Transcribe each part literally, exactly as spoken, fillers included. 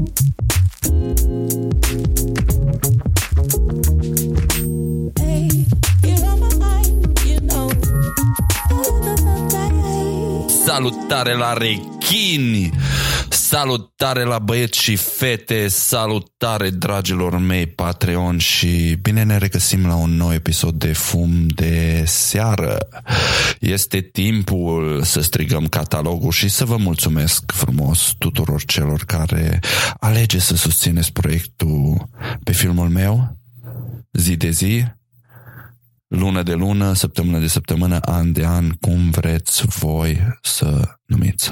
Salutare la rechini! Salutare la băieți și fete! Salutare, dragilor mei Patreon, și bine ne regăsim la un nou episod de Fum de Seară. Este timpul să strigăm catalogul și să vă mulțumesc frumos tuturor celor care alege să susțineți proiectul pe filmul meu, zi de zi, lună de lună, săptămână de săptămână, an de an, cum vreți voi să numiți.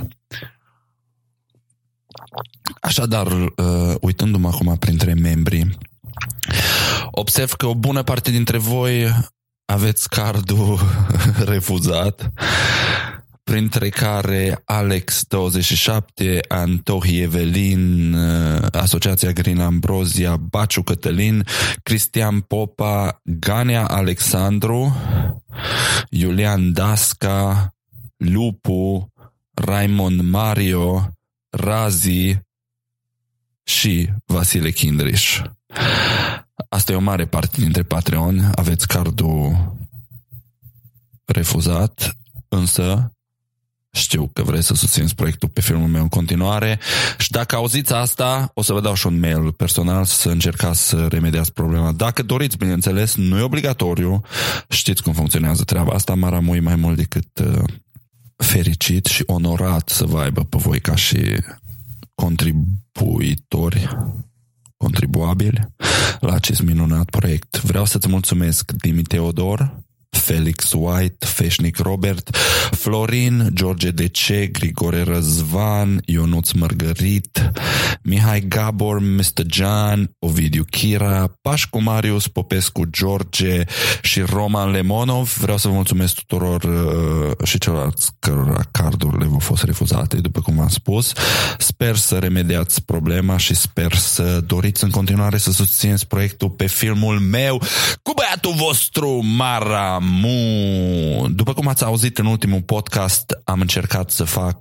Așadar, uitându-mă acum printre membrii, observ că o bună parte dintre voi aveți cardul refuzat, printre care Alex douăzeci și șapte, Antohi Evelin, Asociația Green Ambrozia, Baciu Cătălin, Cristian Popa, Ganea Alexandru, Iulian Dasca, Lupu, Raimond Mario, Razi și Vasile Kindriș. Asta e o mare parte dintre Patreon. Aveți cardul refuzat, însă știu că vreți să susțineți proiectul pe filmul meu în continuare și dacă auziți asta, o să vă dau și un mail personal să încercați să remediați problema. Dacă doriți, bineînțeles, nu e obligatoriu, știți cum funcționează treaba asta, m-ar amui mai mult decât uh, fericit și onorat să vă aibă pe voi ca și contribuitori, contribuabili la acest minunat proiect. Vreau să-ți mulțumesc, Dimi Teodor, Felix White, Feșnic Robert, Florin, George Dece, Grigore Răzvan, Ionuț Mărgărit, Mihai Gabor, mister Gian, Ovidiu Chira, Pașcu Marius, Popescu George și Roman Lemonov. Vreau să vă mulțumesc tuturor uh, și celorlalți cărora cardurile v-au fost refuzate, după cum v-am spus. Sper să remediați problema și sper să doriți în continuare să susțineți proiectul pe filmul meu cu băiatul vostru Mara Mu. După cum ați auzit în ultimul podcast, am încercat să fac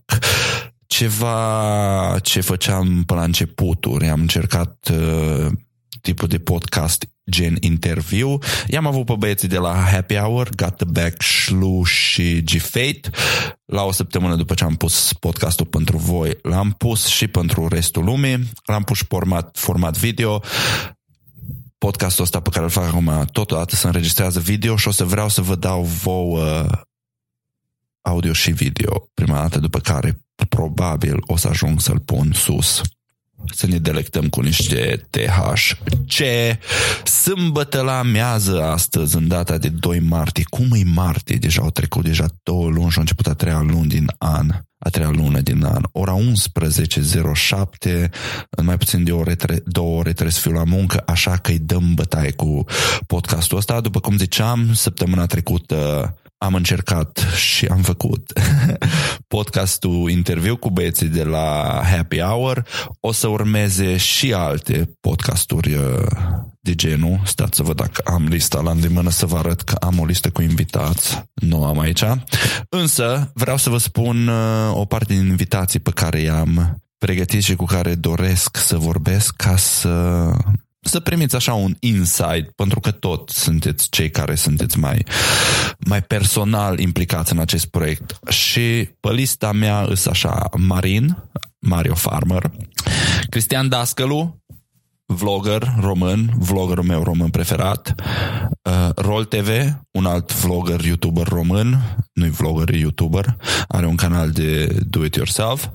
ceva ce făceam pe la începuturi. Am încercat uh, tipul de podcast gen interviu. I-am avut pe băieții de la Happy Hour, Got the Back, Shlu și G-Fate. La o săptămână după ce am pus podcastul pentru voi, l-am pus și pentru restul lumii. L-am pus format, format video. Podcastul ăsta pe care îl fac acum totodată se înregistrează video și o să vreau să vă dau vouă audio și video prima dată, după care probabil o să ajung să-l pun sus. Să ne delectăm cu niște T H C. Sâmbătă la amiază astăzi, în data de doi martie. Cum e martie? Deja au trecut deja două luni și au început a treia luni din an. A treia lună din an. Ora unsprezece zero șapte, în mai puțin de ore, tre- două ore trebuie să fiu la muncă, așa că îi dăm bătaie cu podcastul ăsta. După cum ziceam, săptămâna trecută am încercat și am făcut podcastul interviu cu băieții de la Happy Hour. O să urmeze și alte podcasturi de genul. Stați să văd dacă am lista la îndemână, să vă arăt că am o listă cu invitați. Nu am aici. Însă vreau să vă spun o parte din invitații pe care i-am pregătit și cu care doresc să vorbesc, ca să să primiți așa un insight, pentru că tot sunteți cei care sunteți mai, mai personal implicați în acest proiect. Și pe lista mea îs așa: Marin, Mario Farmer, Cristian Dascălu, vlogger român, vloggerul meu român preferat, uh, Rol T V, un alt vlogger, youtuber român, nu-i vlogger, e youtuber, are un canal de do-it-yourself,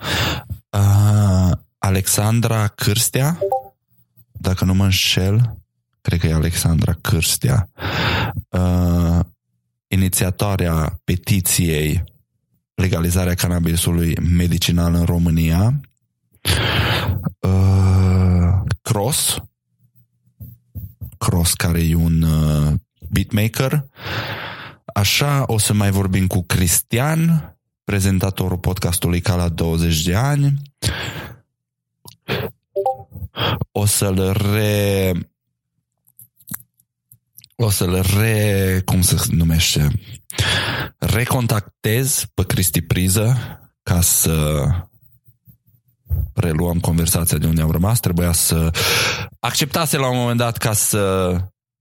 uh, Alexandra Cârstea, dacă nu mă înșel, cred că e Alexandra Cârstea, uh, inițiatoarea petiției legalizarea cannabisului medicinal în România, uh, Cross, Cross care e un uh, beatmaker. Așa o să mai vorbim cu Cristian, prezentatorul podcastului ca la douăzeci de ani. O să-l re... O să-l re... cum se numește? Recontactez pe Cristi Priză ca să preluăm conversația de unde am rămas. Trebuia să acceptase la un moment dat ca să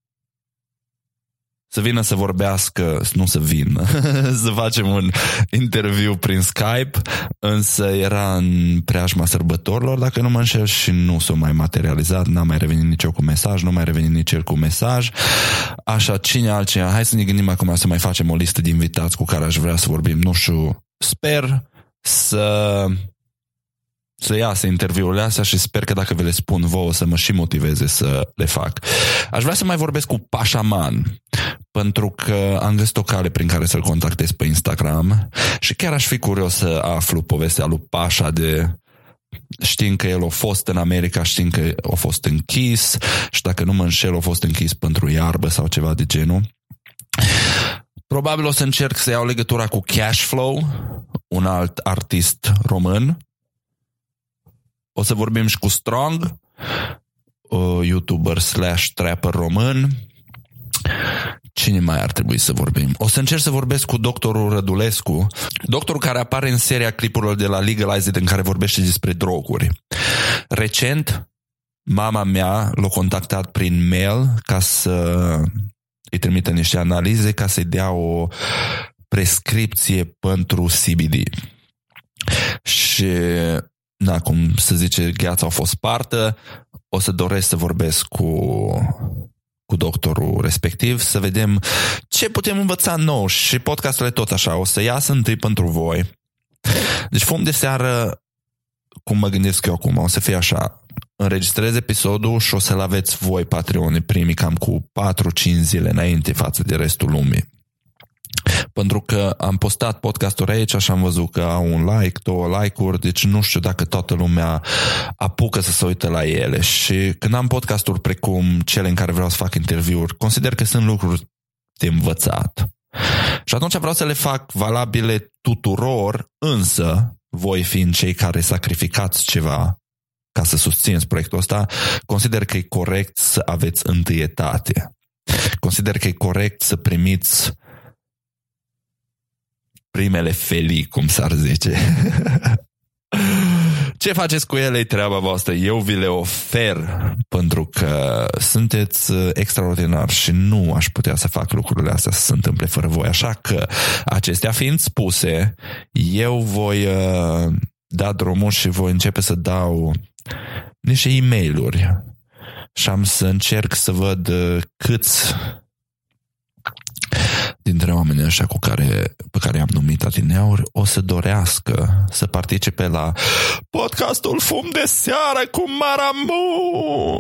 să vină să vorbească, nu să vină, să facem un interviu prin Skype, însă era în preajma sărbătorilor, dacă nu mă înșel, și nu s-a mai materializat, n-a mai revenit nici eu cu mesaj, nu mai revenit nici el cu mesaj. Așa, cine altcineva? Hai să ne gândim acum să mai facem o listă de invitați cu care aș vrea să vorbim. Nu știu, sper să... să iasă interviurile astea și sper că dacă vi le spun vouă să mă și motiveze să le fac. Aș vrea să mai vorbesc cu Pașaman, pentru că am găsit o cale prin care să-l contactez pe Instagram și chiar aș fi curios să aflu povestea lui Pașa, de știind că el a fost în America, știind că a fost închis și dacă nu mă înșel a fost închis pentru iarbă sau ceva de genul. Probabil o să încerc să iau legătura cu Cashflow, un alt artist român. O să vorbim și cu Strong, YouTuber slash trapper român. Cine mai ar trebui să vorbim? O să încerc să vorbesc cu doctorul Rădulescu, doctorul care apare în seria clipurilor de la Legalized în care vorbește despre droguri. Recent, mama mea l-a contactat prin mail ca să îi trimită niște analize, ca să-i dea o prescripție pentru C B D. Și... da, cum se zice, gheața a fost spartă, o să doresc să vorbesc cu, cu doctorul respectiv, să vedem ce putem învăța nou și podcasturile tot așa, o să iasă întâi pentru voi. Deci fum de seară, cum mă gândesc eu acum, o să fie așa, înregistrez episodul și o să-l aveți voi, Patreonii, primii cam cu patru cinci zile înainte față de restul lumii. Pentru că am postat podcasturi aici și am văzut că au un like, două like-uri, deci nu știu dacă toată lumea apucă să se uite la ele. Și când am podcasturi precum cele în care vreau să fac interviuri, consider că sunt lucruri de învățat. Și atunci vreau să le fac valabile tuturor, însă voi fiind cei care sacrificați ceva ca să susțineți proiectul ăsta, consider că e corect să aveți întâietate. Consider că e corect să primiți primele felii, cum s-ar zice. Ce faceți cu ele e treaba voastră. Eu vi le ofer pentru că sunteți extraordinari și nu aș putea să fac lucrurile astea să se întâmple fără voi. Așa că, acestea fiind spuse, eu voi uh, da drumul și voi începe să dau niște e-mail-uri și am să încerc să văd uh, câți dintre oamenii ăștia cu care, pe care i-am numit adineauri o să dorească să participe la podcastul Fum de Seară cu Maramu.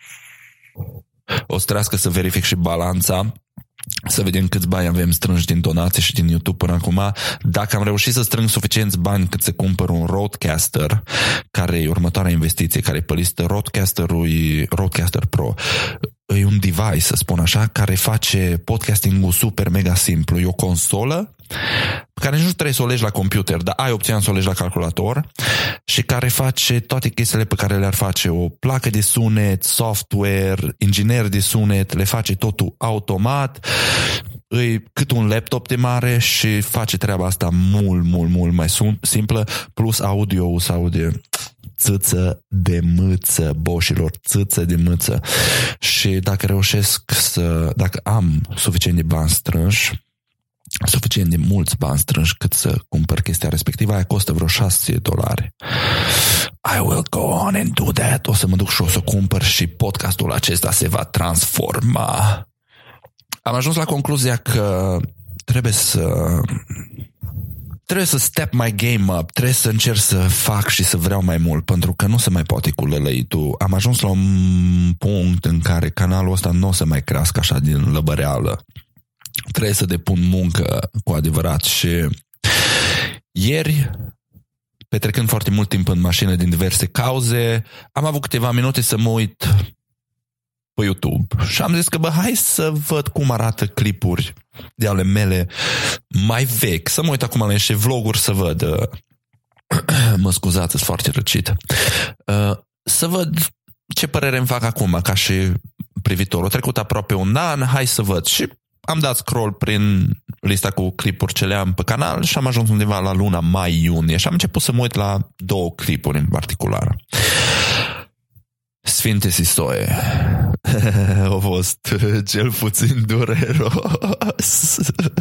O să trească să verific și balanța, să vedem câți bani avem strânși din donații și din YouTube până acum. Dacă am reușit să strâng suficienți bani cât să cumpăr un Rodecaster, care e următoarea investiție, care e pe listă, Rodecasterul e Rodecaster Pro. E un device, să spun așa, care face podcasting-ul super mega simplu. E o consolă pe care nici nu trebuie să o legi la computer, dar ai opțiunea să o legi la calculator și care face toate chestiile pe care le-ar face o placă de sunet, software, inginer de sunet, le face totul automat, e cât un laptop de mare și face treaba asta mult, mult, mult mai simplă, plus audio-ul se aude țâță de mâță, boșilor, țâță de mâță. Și dacă reușesc să, dacă am suficient de bani strânși, suficient de mulți bani strânși cât să cumpăr chestia respectivă, aia costă vreo șase dolari. I will go on and do that. O să mă duc și o să cumpăr și podcastul acesta se va transforma. Am ajuns la concluzia că trebuie să trebuie să step my game up, trebuie să încerc să fac și să vreau mai mult, pentru că nu se mai poate cu lălăitul. Am ajuns la un punct în care canalul ăsta nu o să mai crească așa din lăbăreală. Trebuie să depun muncă cu adevărat și ieri, petrecând foarte mult timp în mașină din diverse cauze, am avut câteva minute să mă uit pe YouTube și am zis că bă, hai să văd cum arată clipuri de ale mele mai vechi, să mă uit acum la niște vloguri să văd mă scuzați, sunt foarte răcit să văd ce părere îmi fac acum ca și privitor. A trecut aproape un an, hai să văd și am dat scroll prin lista cu clipuri ce le am pe canal și am ajuns undeva la luna mai-iunie și am început să mă uit la două clipuri în particular. Sfinte Sistoie. A fost cel puțin dureros.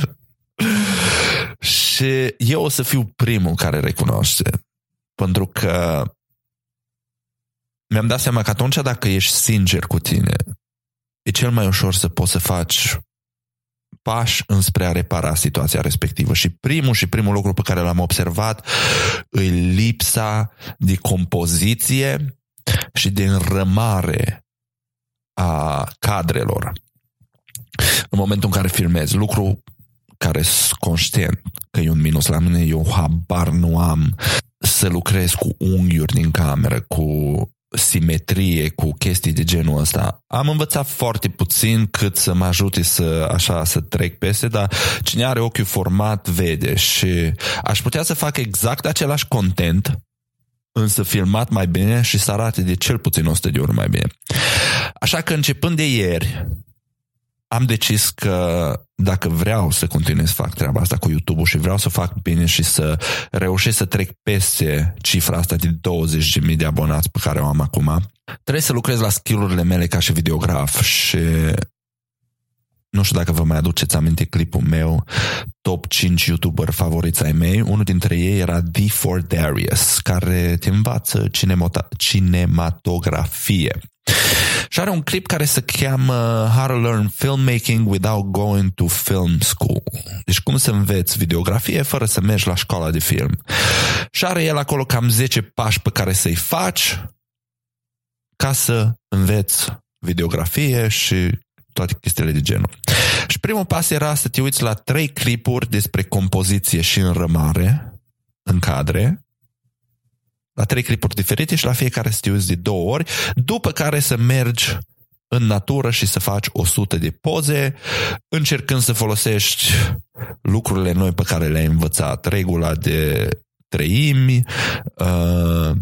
Și eu o să fiu primul care recunoaște. Pentru că mi-am dat seama că atunci dacă ești sincer cu tine, e cel mai ușor să poți să faci pași înspre a repara situația respectivă. Și primul și primul lucru pe care l-am observat e lipsa de compoziție și de înrămare a cadrelor. În momentul în care filmezi, lucru care sunt conștient că e un minus la mine, eu habar nu am să lucrez cu unghiuri din cameră, cu simetrie, cu chestii de genul ăsta. Am învățat foarte puțin cât să mă ajute să, așa, să trec peste, dar cine are ochiul format vede și aș putea să fac exact același content, însă filmat mai bine și să arate de cel puțin o sută de ori mai bine. Așa că începând de ieri am decis că dacă vreau să continui să fac treaba asta cu YouTube-ul și vreau să fac bine și să reușesc să trec peste cifra asta de douăzeci de mii de abonați pe care o am acum, trebuie să lucrez la skill-urile mele ca și videograf și nu știu dacă vă mai aduceți aminte clipul meu top cinci YouTuber favoriți ai mei. Unul dintre ei era D four Darius, care te învață cinemata- cinematografie. Și are un clip care se cheamă How to Learn Filmmaking Without Going to Film School. Deci cum să înveți videografie fără să mergi la școala de film. Și are el acolo cam zece pași pe care să-i faci ca să înveți videografie și toate chestiile de genul. Și primul pas era să te uiți la trei clipuri despre compoziție și înrămare în cadre, la trei clipuri diferite și la fiecare să te uiți de două ori, după care să mergi în natură și să faci o sută de poze, încercând să folosești lucrurile noi pe care le-ai învățat, regula de treimi, uh,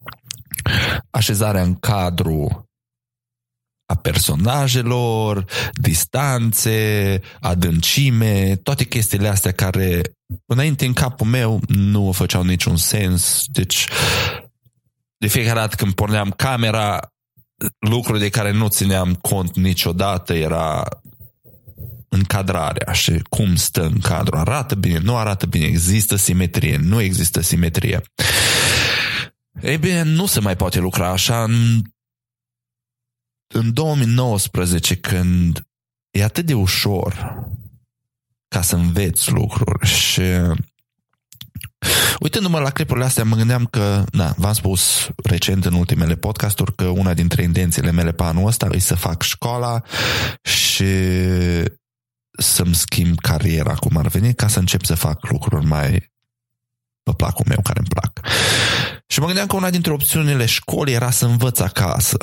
așezarea în cadru a personajelor, distanțe, adâncime, toate chestiile astea care înainte în capul meu nu făceau niciun sens. Deci de fiecare dată când porneam camera, lucruri de care nu țineam cont niciodată era încadrarea și cum stă în cadru. Arată bine, nu arată bine, există simetrie, nu există simetrie. Ei bine, nu se mai poate lucra așa. În, în două mii nouăsprezece, când e atât de ușor ca să înveți lucruri și uitându-mă la clipurile astea mă gândeam că, na, v-am spus recent în ultimele podcasturi că una dintre intențiile mele pe anul ăsta e să fac școala și să-mi schimb cariera cum ar veni, ca să încep să fac lucruri mai pe placul meu, care îmi plac. Și mă gândeam că una dintre opțiunile școlii era să învăț acasă.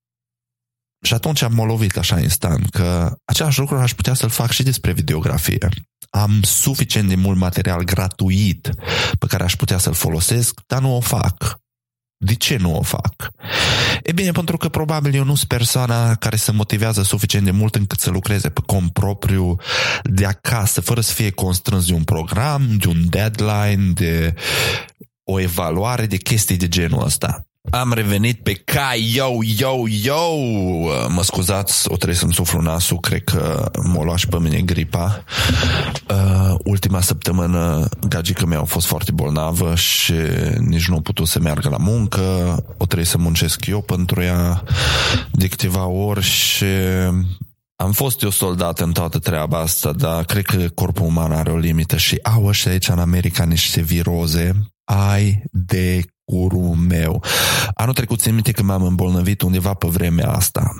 Și atunci am lovit așa instant că același lucru aș putea să-l fac și despre videografie. Am suficient de mult material gratuit pe care aș putea să-l folosesc, dar nu o fac. De ce nu o fac? E bine, pentru că probabil eu nu sunt persoana care se motivează suficient de mult încât să lucreze pe cont propriu de acasă, fără să fie constrâns de un program, de un deadline, de o evaluare, de chestii de genul ăsta. Am revenit pe cai, yo, yo, yo! Mă scuzați, o trebuie să-mi suflu nasul, cred că m-a luat și pe mine gripa. Uh, ultima săptămână gagica mea a fost foarte bolnavă și nici nu a putut să meargă la muncă, o trebuie să muncesc eu pentru ea de câteva ori și am fost eu soldat în toată treaba asta, dar cred că corpul uman are o limită și au ăștia aici în America niște viroze, ai de curul meu. Anul trecut țin minte că m-am îmbolnăvit undeva pe vremea asta.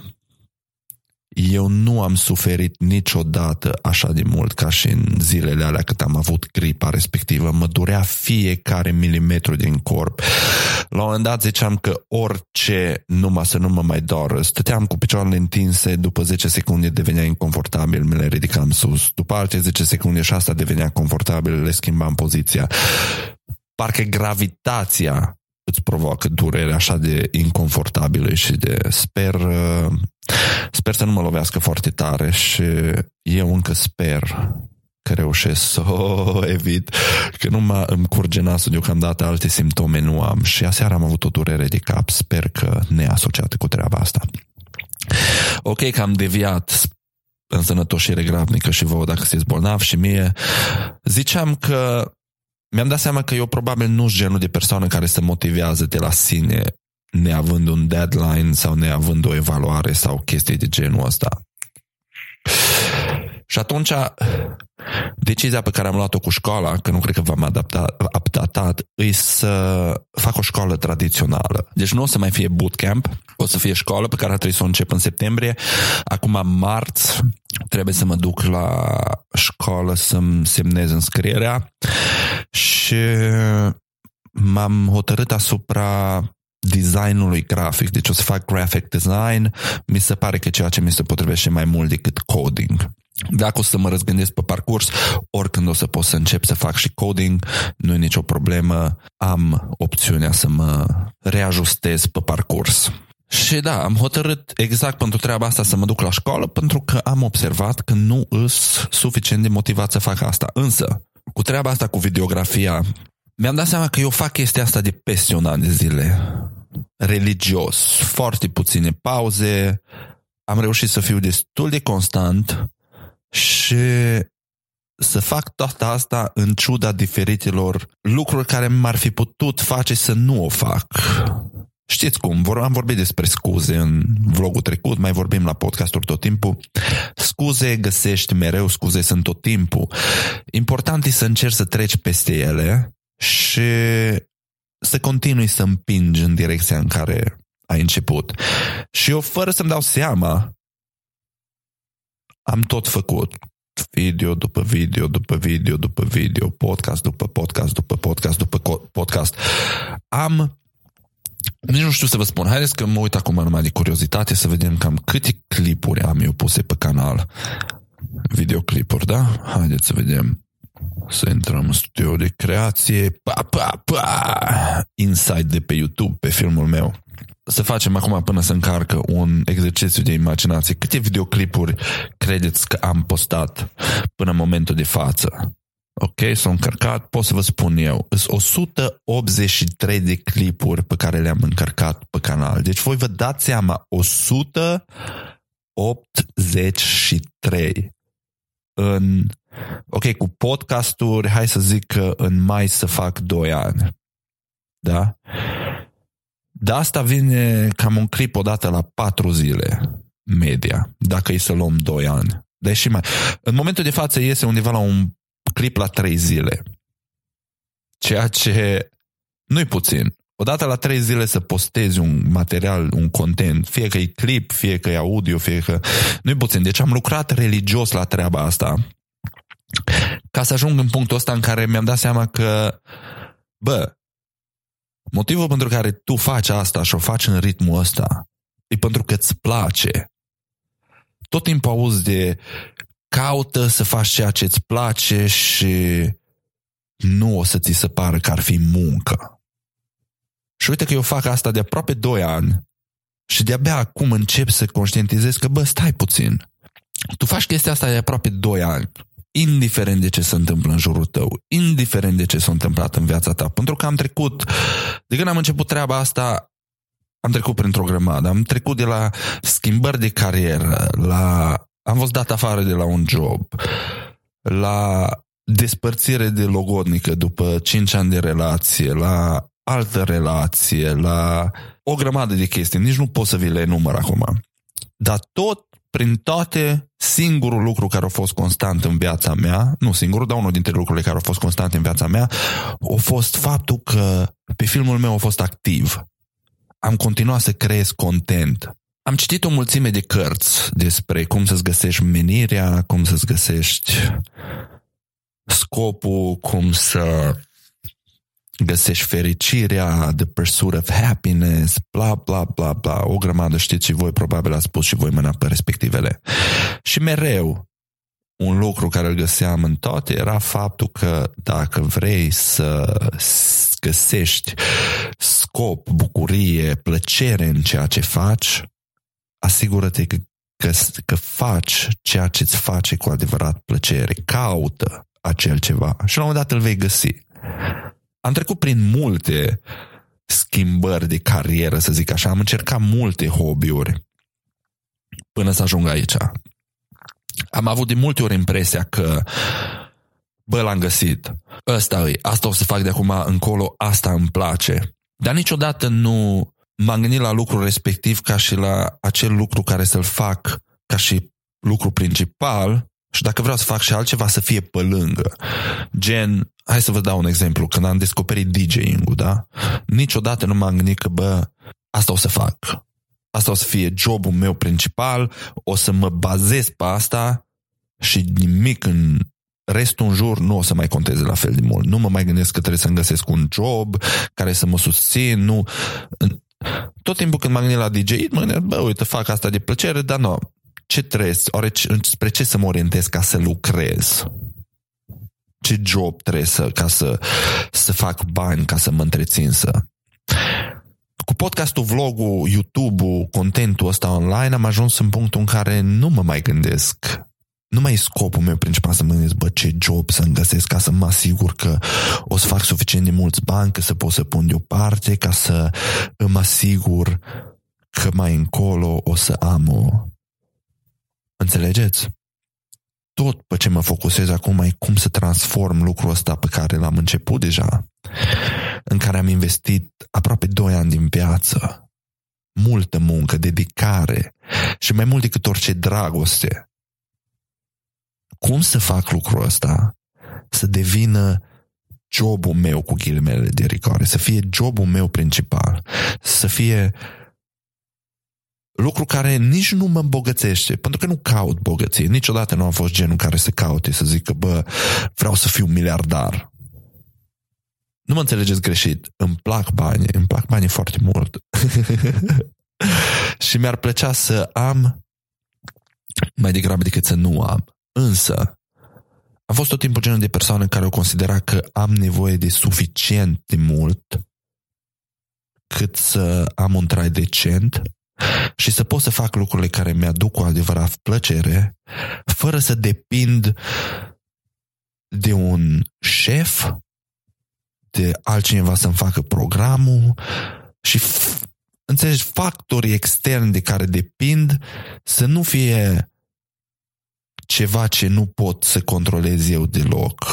Eu nu am suferit niciodată așa de mult ca și în zilele alea cât am avut gripa respectivă. Mă durea fiecare milimetru din corp. La un moment dat ziceam că orice, numai să nu mă mai doară. Stăteam cu picioarele întinse, după zece secunde devenea inconfortabil, me le ridicam sus. După alte zece secunde și asta devenea confortabil, le schimbam poziția. Parcă gravitația îți provoacă durere așa de inconfortabilă și de sper Sper să nu mă lovească foarte tare și eu încă sper că reușesc să o evit, că nu mă îmi curge nasul deocamdată, alte simptome nu am și aseară am avut o durere de cap, sper că neasociată cu treaba asta. Ok, că am deviat în sănătoșire grabnică și vouă dacă sunteți bolnav și mie. Ziceam că mi-am dat seama că eu probabil nu sunt genul de persoană care se motivează de la sine neavând un deadline sau neavând o evaluare sau chestii de genul ăsta. Și atunci decizia pe care am luat-o cu școala, că nu cred că v-am adaptat, updatat, e să fac o școală tradițională. Deci nu o să mai fie bootcamp, o să fie școală pe care trebuie să o încep în septembrie. Acum, marți, trebuie să mă duc la școală să-mi semnez înscrierea și m-am hotărât asupra designului grafic. Deci o să fac graphic design. Mi se pare că ceea ce mi se potrivește mai mult decât coding. Dacă o să mă răzgândesc pe parcurs, oricând o să pot să încep să fac și coding, nu e nicio problemă, am opțiunea să mă reajustez pe parcurs. Și da, am hotărât exact pentru treaba asta să mă duc la școală, pentru că am observat că nu îs suficient de motivat să fac asta. Însă, cu treaba asta cu videografia, mi-am dat seama că eu fac chestia asta de peste un an de zile. Religios, foarte puține pauze, am reușit să fiu destul de constant și să fac toată asta în ciuda diferitelor lucruri care m-ar fi putut face să nu o fac. Știți cum, am vorbit despre scuze în vlogul trecut, mai vorbim la podcasturi tot timpul. Scuze găsești mereu, scuze sunt tot timpul. Important e să încerci să treci peste ele și să continui să împingi în direcția în care ai început. Și eu, fără să-mi dau seama, am tot făcut video după video, după video, după video, podcast după podcast, după podcast, după podcast. Am, nici nu știu să vă spun, haideți că mă uit acum numai de curiozitate să vedem cam câte clipuri am eu puse pe canal. Videoclipuri, da? Haideți să vedem. Să intrăm în studio de creație. Pa, pa, pa! Inside de pe YouTube, pe filmul meu. Să facem acum până să încarcă un exercițiu de imaginație. Câte videoclipuri credeți că am postat până în momentul de față? Ok, s-au încărcat, pot să vă spun eu. Sunt o sută optzeci și trei de clipuri pe care le-am încărcat pe canal. Deci voi vă dați seama, o sută optzeci și trei. În, ok, cu podcasturi, hai să zic că în mai să fac doi ani. Da? De asta vine cam un clip odată la patru zile media, dacă e să luăm doi ani. Deși mai... În momentul de față iese undeva la un clip la trei zile. Ceea ce nu-i puțin. Odată la trei zile să postezi un material, un content, fie că e clip, fie că e audio, fie că... Nu-i puțin. Deci am lucrat religios la treaba asta ca să ajung în punctul ăsta în care mi-am dat seama că, bă, motivul pentru care tu faci asta și o faci în ritmul ăsta e pentru că îți place. Tot timpul auzi de caută să faci ceea ce îți place și nu o să ți se pară că ar fi muncă. Și uite că eu fac asta de aproape doi ani și de-abia acum încep să conștientizez că, bă, stai puțin. Tu faci chestia asta de aproape doi ani, indiferent de ce se întâmplă în jurul tău, indiferent de ce s-a întâmplat în viața ta. Pentru că am trecut, de când am început treaba asta, am trecut printr-o grămadă. Am trecut de la schimbări de carieră, la... am fost dat afară de la un job, la despărțire de logodnică după cinci ani de relație, la altă relație, la o grămadă de chestii. Nici nu pot să vi le enumăr acum. Dar tot, prin toate, singurul lucru care a fost constant în viața mea, nu singurul, dar unul dintre lucrurile care au fost constant în viața mea, a fost faptul că pe filmul meu a fost activ. Am continuat să creez content. Am citit o mulțime de cărți despre cum să-ți găsești menirea, cum să-ți găsești scopul, cum să găsești fericirea, the pursuit of happiness, bla, bla, bla, bla, o grămadă, știți și voi, probabil ați spus și voi mâna pe respectivele. Și mereu, un lucru care îl găseam în toate era faptul că dacă vrei să găsești scop, bucurie, plăcere în ceea ce faci, asigură-te că că, că faci ceea ce îți face cu adevărat plăcere, caută acel ceva și la un moment dat îl vei găsi. Am trecut prin multe schimbări de carieră, să zic așa, am încercat multe hobby-uri până să ajung aici. Am avut de multe ori impresia că bă, l-am găsit, ăsta e, asta o să fac de acum încolo, asta îmi place. Dar niciodată nu m-am gândit la lucrul respectiv ca și la acel lucru care să-l fac ca și lucru principal și dacă vreau să fac și altceva să fie pe lângă. Gen, hai să vă dau un exemplu, când am descoperit DJing-ul, da? Niciodată nu m-am gândit că bă, asta o să fac. Asta o să fie jobul meu principal, o să mă bazez pe asta și nimic în restul în jur nu o să mai conteze la fel de mult. Nu mă mai gândesc că trebuie să-mi găsesc un job care să mă susțin, nu. Tot timpul când m-am gândit la D J, mă gândesc, bă, uite, fac asta de plăcere, dar nu. Ce trebuie? Oare spre ce să mă orientez ca să lucrez? Ce job trebuie să, ca să, să fac bani, ca să mă întrețin să... Cu podcastul, vlogul, YouTube-ul, contentul ăsta online am ajuns în punctul în care nu mă mai gândesc. Nu mai e scopul meu principal să mă gândesc, bă, ce job să-mi găsesc ca să mă asigur că o să fac suficient de mulți bani, că să pot să pun deoparte, ca să îmi asigur că mai încolo o să am o... Înțelegeți? Tot pe ce mă focusez acum e cum să transform lucrul ăsta pe care l-am început deja, în care am investit aproape doi ani din viață, multă muncă, dedicare și mai mult decât orice dragoste. Cum să fac lucrul ăsta să devină jobul meu cu ghilimele de rigoare, să fie jobul meu principal, să fie lucru care nici nu mă îmbogățește, pentru că nu caut bogăție. Niciodată nu am fost genul care să caute, să zică, bă, vreau să fiu miliardar. Nu mă înțelegeți greșit, îmi plac banii, îmi plac banii foarte mult. Și mi-ar plăcea să am mai degrabă decât să nu am. Însă, am fost tot timpul genul de persoană care o considera că am nevoie de suficient de mult cât să am un trai decent și să pot să fac lucrurile care mi-aduc cu adevărat plăcere, fără să depind de un șef, de altcineva să-mi facă programul și, înțelegi, factorii externi de care depind să nu fie ceva ce nu pot să controlez eu deloc.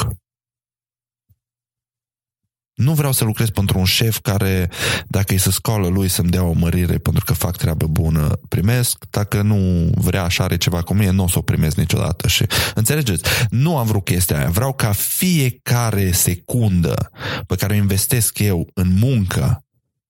Nu vreau să lucrez pentru un șef care, dacă îi se scoală lui să-mi dea o mărire pentru că fac treabă bună, primesc. Dacă nu vrea și are ceva cu mine, nu o să o primesc niciodată. Și, înțelegeți? Nu am vrut chestia aia. Vreau ca fiecare secundă pe care o investesc eu în muncă,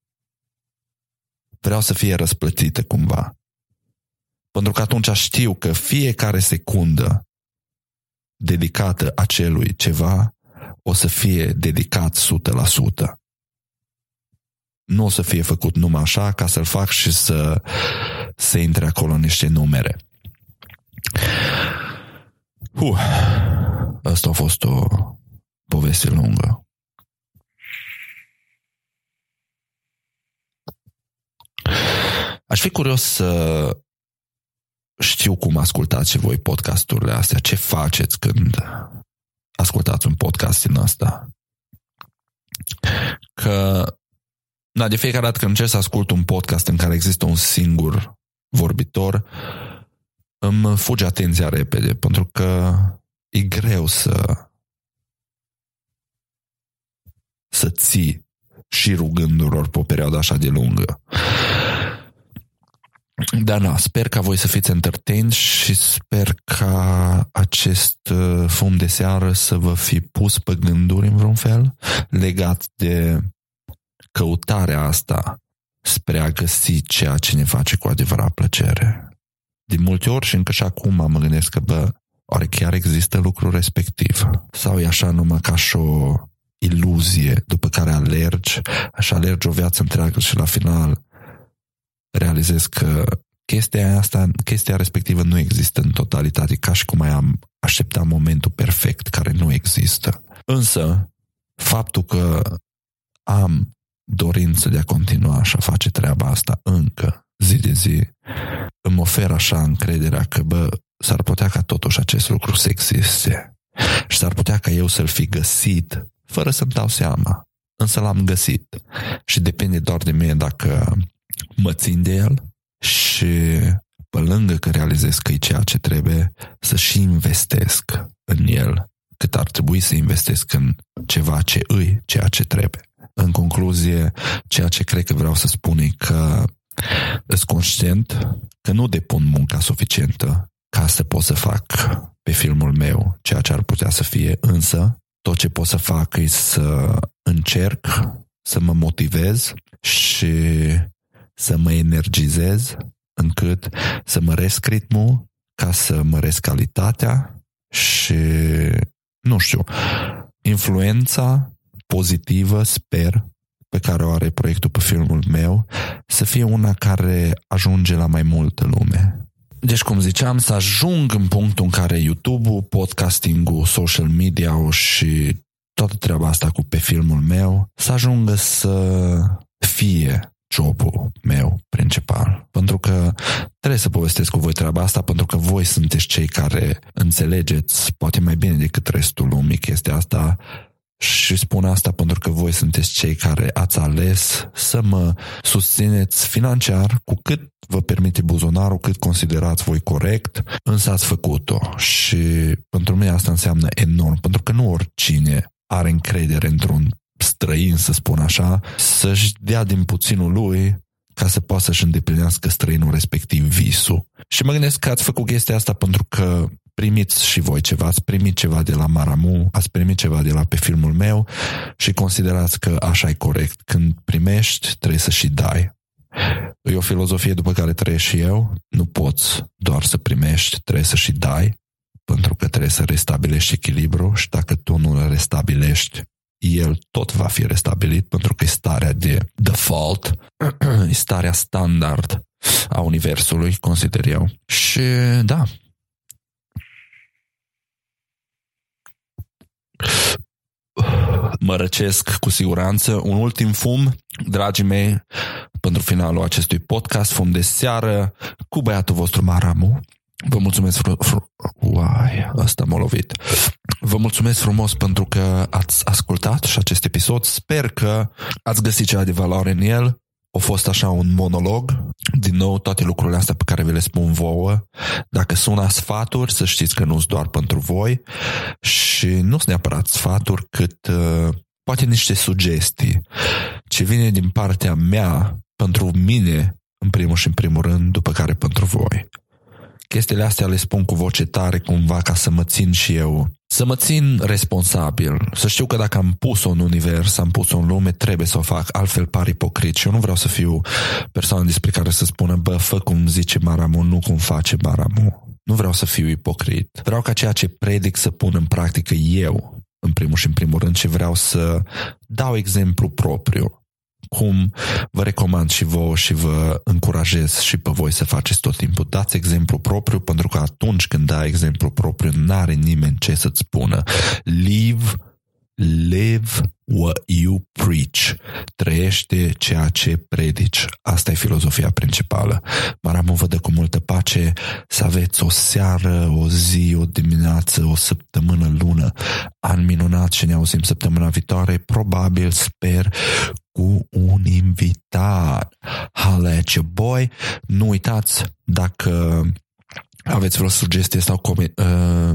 vreau să fie răsplătită cumva. Pentru că atunci știu că fiecare secundă dedicată acelui ceva o să fie dedicat o sută la sută. Nu o să fie făcut numai așa ca să-l fac și să se intre acolo în niște numere. Uh, asta a fost o poveste lungă. Aș fi curios să știu cum ascultați și voi podcasturile astea, ce faceți când ascultați un podcast din ăsta. Că, da, de fiecare dată când încerc să ascult un podcast în care există un singur vorbitor, îmi fuge atenția repede, pentru că e greu să să ții șirul gândurilor pe o perioadă așa de lungă. Dar da, sper ca voi să fiți entertained și sper ca acest fum de seară să vă fi pus pe gânduri în vreun fel legat de căutarea asta spre a găsi ceea ce ne face cu adevărat plăcere. De multe ori și încă și acum mă gândesc că, bă, oare chiar există lucrul respectiv? Sau e așa numai ca și o iluzie după care alergi, așa alergi o viață întreagă și la final realizez că chestia asta, chestia respectivă nu există în totalitate, ca și cum mai am așteptat momentul perfect care nu există. Însă, faptul că am dorință de a continua și a face treaba asta încă zi de zi, îmi ofer așa încrederea că, bă, s-ar putea ca totuși acest lucru să existe și s-ar putea ca eu să-l fi găsit fără să-mi dau seama. Însă l-am găsit și depinde doar de mine dacă mă țin de el și pe lângă că realizez că e ceea ce trebuie, să și investesc în el cât ar trebui să investesc în ceva ce îi ceea ce trebuie. În concluzie, ceea ce cred că vreau să spun e că sunt conștient că nu depun munca suficientă ca să pot să fac pe filmul meu ceea ce ar putea să fie, însă tot ce pot să fac e să încerc să mă motivez și să mă energizez încât să măresc ritmul ca să măresc calitatea și, nu știu, influența pozitivă, sper, pe care o are proiectul pe filmul meu, să fie una care ajunge la mai multă lume. Deci, cum ziceam, să ajung în punctul în care YouTube-ul, podcasting-ul, social media-ul și toată treaba asta cu pe filmul meu să ajungă să fie jobul meu principal. Pentru că trebuie să povestesc cu voi treaba asta, pentru că voi sunteți cei care înțelegeți poate mai bine decât restul lumii chestia asta. Și spun asta pentru că voi sunteți cei care ați ales să mă susțineți financiar cu cât vă permite buzunarul, cât considerați voi corect, însă ați făcut-o. Și pentru mine asta înseamnă enorm, pentru că nu oricine are încredere într-un străin, să spun așa, să-și dea din puținul lui ca să poată să-și îndeplinească străinul respectiv visul. Și mă gândesc că ați făcut chestia asta pentru că primiți și voi ceva, ați primit ceva de la Maramu, ați primit ceva de la pe filmul meu și considerați că așa e corect. Când primești, trebuie să și dai. E o filozofie după care trăiesc și eu. Nu poți doar să primești, trebuie să și dai, pentru că trebuie să restabilești echilibru și dacă tu nu îl restabilești, el tot va fi restabilit pentru că e starea de default, e starea standard a universului, consider eu. Și da, mă răcesc cu siguranță. Un ultim fum, dragii mei, pentru finalul acestui podcast, fum de seară cu băiatul vostru Maramu. Vă mulțumesc fru- fru- Uai, asta m-a lovit. Vă mulțumesc frumos pentru că ați ascultat și acest episod. Sper că ați găsit ceva de valoare în el. A fost așa un monolog. Din nou, toate lucrurile astea pe care vi le spun vouă, dacă sună sfaturi, să știți că nu sunt doar pentru voi și nu sunt neapărat sfaturi, cât uh, poate niște sugestii ce vine din partea mea pentru mine, în primul și în primul rând, după care pentru voi. Chestiile astea le spun cu voce tare cumva ca să mă țin și eu, să mă țin responsabil, să știu că dacă am pus-o în univers, am pus-o în lume, trebuie să o fac, altfel par ipocrit și eu nu vreau să fiu persoană despre care să spună, bă, fă cum zice Maramu, nu cum face Maramu. Nu vreau să fiu ipocrit. Vreau ca ceea ce predic să pun în practică eu, în primul și în primul rând, și vreau să dau exemplu propriu. Cum vă recomand și vouă și vă încurajez și pe voi să faceți tot timpul. Dați exemplu propriu, pentru că atunci când dai exemplu propriu, n-are nimeni ce să-ți spună. Live, live what you preach. Trăiește ceea ce predici. Asta e filozofia principală. Maramu vă dă cu multă pace, să aveți o seară, o zi, o dimineață, o săptămână, lună, an minunat și ne auzim săptămâna viitoare, probabil, sper, cu un invitat. Holla at your boy. Nu uitați, dacă aveți vreo sugestie sau com- uh,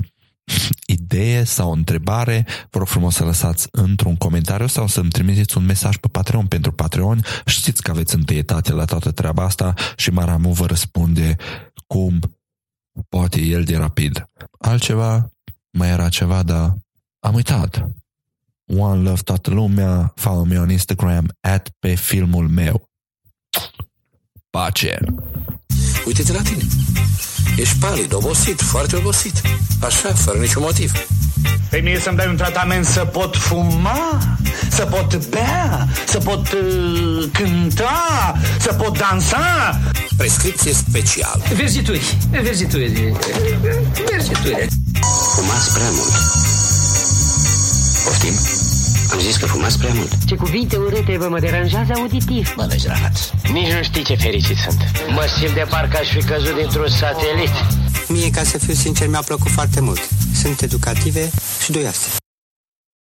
idee sau întrebare, vă rog frumos să lăsați într-un comentariu sau să-mi trimiteți un mesaj pe Patreon. Pentru Patreon știți că aveți întâietate la toată treaba asta și Maramu vă răspunde cum poate el de rapid. Altceva? Mai era ceva, dar am uitat. One love toată lumea, follow me on Instagram at pe filmul meu. Pace! Uite-te la tine. Ești palid, obosit, foarte obosit. Așa, fără niciun motiv. Pe mie să-mi dai un tratament să pot fuma, să pot bea, să pot uh, cânta, să pot dansa. Prescripție specială. Verzituri, verzituri, verzituri. Fumați prea mult. Poftim? Am zis că fumați prea mult. Ce cuvinte urâte vă mă deranjează auditiv. Bă, vezi, rahat. Nici nu știi ce fericit sunt. Mă simt de parcă aș fi căzut dintr-un satelit. Mie, ca să fiu sincer, mi-a plăcut foarte mult. Sunt educative și duioase.